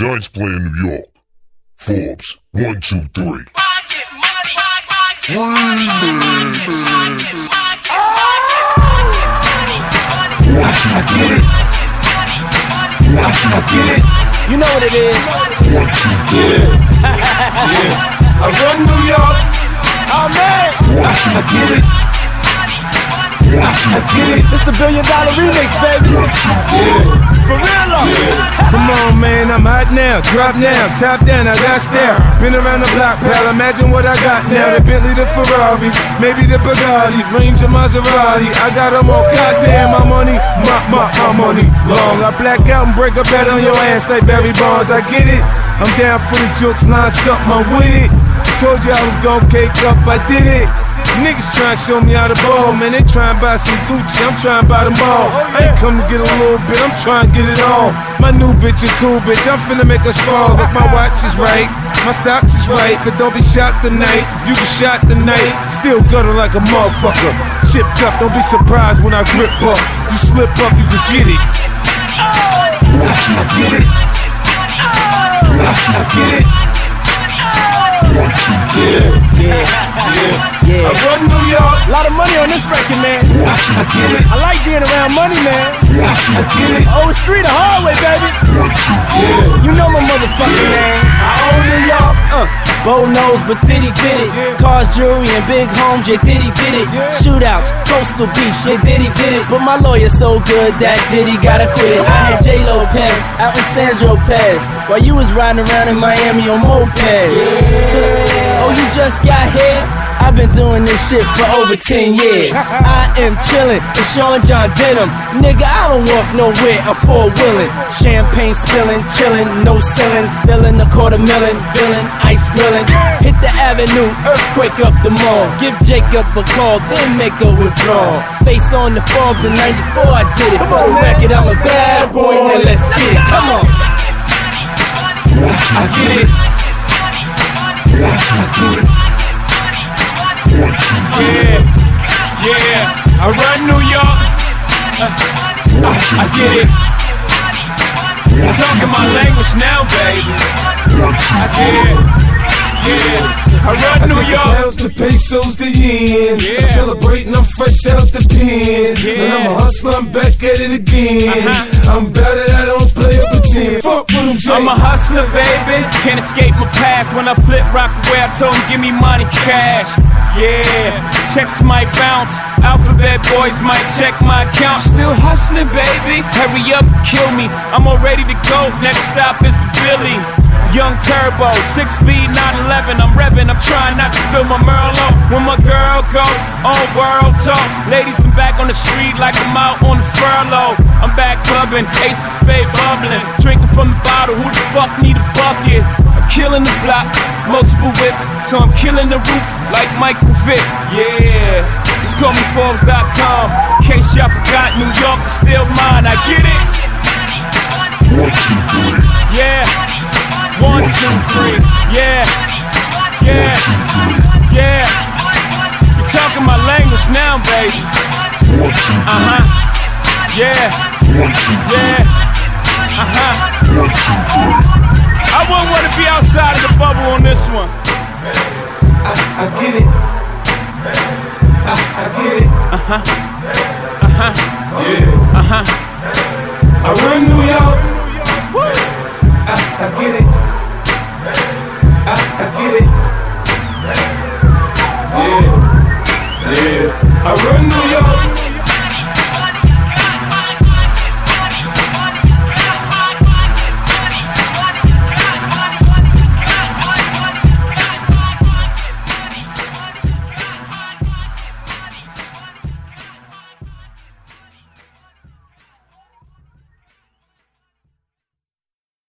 Giants play in New York. Forbes, 1, 2, 3. Remix. I get it. I get it. You know what it is. 1, 2, 3. I run New York. Oh man, I get it. I get it. it's the $1 billion remix, baby. For real though. Come on, man, I'm hot now. Drop now, top down, I got stare. Been around the block, pal, imagine what I got now. The Bentley, the Ferrari, maybe the Bugatti, Range of Maserati. I got them all, goddamn, my money long. I black out and break a bet on your ass like Barry Bonds. I get it, I'm down for the jokes, line something, I'm with it. Told you I was gon' cake up, I did it. Niggas tryna show me how to ball, man. They tryna buy some Gucci, I'm tryna buy them all. I ain't come to get a little bit, I'm tryna get it all. My new bitch a cool bitch, I'm finna make her small. Look, my watch is right, my stocks is right, but don't be shocked tonight. If you get shot tonight, still gutter like a motherfucker. Chipped up, don't be surprised when I grip up. You slip up, you can get it. I get it. I get it. 1, 2, 3. Yeah. I run New York. A lot of money on this record, man. I get it. I like being around money, man. I get it. Old street, the hard way, baby. 1, 2, 3. You know my motherfucking name. I own New York. Bow nose, but Diddy did it. Cars, jewelry, and big homes, yeah, Diddy did it. Shootouts, coastal beef, yeah, Diddy did it. But my lawyer's so good that Diddy gotta quit it. I had J. Lopez out in Sandro Pez while you was riding around in Miami on moped. Oh, you just got here? I've been doing this shit for over 10 years. I am chillin', it's Sean John Denim. Nigga, I don't walk nowhere, I'm four-wheelin'. Champagne spillin', chillin', no ceiling. Spillin' a $250,000, villain, ice grillin'. Hit the avenue, earthquake up the mall. Give Jacob a call, then make a withdrawal. Face on the Forbes in 94, I did it. For the record, I'm a bad boy, now let's get it. Come on. I get it. I get it. Yeah, I run New York. I get it. I'm talking my language now, baby. I get it. Yeah, I run New York. Pounds, the pesos, the yen. I'm celebrating, I'm fresh out the pen. And I'm a hustler, I'm back at it again. I'm about it, I don't play up pretend. Fuck with them, Jay. I'm a hustler, baby. Can't escape my past. When I flip rock away, I told him, give me money, cash. Yeah, checks might bounce. Alphabet boys might check my account. Still hustling, baby. Hurry up, kill me. I'm all ready to go. Next stop is the Philly. Young Turbo, 6-speed, 911. I'm revving, I'm trying not to spill my Merlot. When my girl go on world talk, ladies, I'm back on the street like I'm out on the furlough. I'm back clubbing, Ace of Spade bubbling, drinking from the bottle. Who the fuck need a bucket? I'm killing the block, multiple whips, so I'm killing the roof like Michael Vick. Yeah, just call me Forbes.com. In case y'all forgot, New York is still mine. I get it. 1, 2, 3. Yeah. 1, 2, 3. Yeah. You're talking my language now, baby. 1, 2, 3. Yeah. 1, 2, 3. 1, 2, 3. I wouldn't want to be outside of the bubble on this one. I get it. I get it. I run New York. I get it. I get it. I run New York.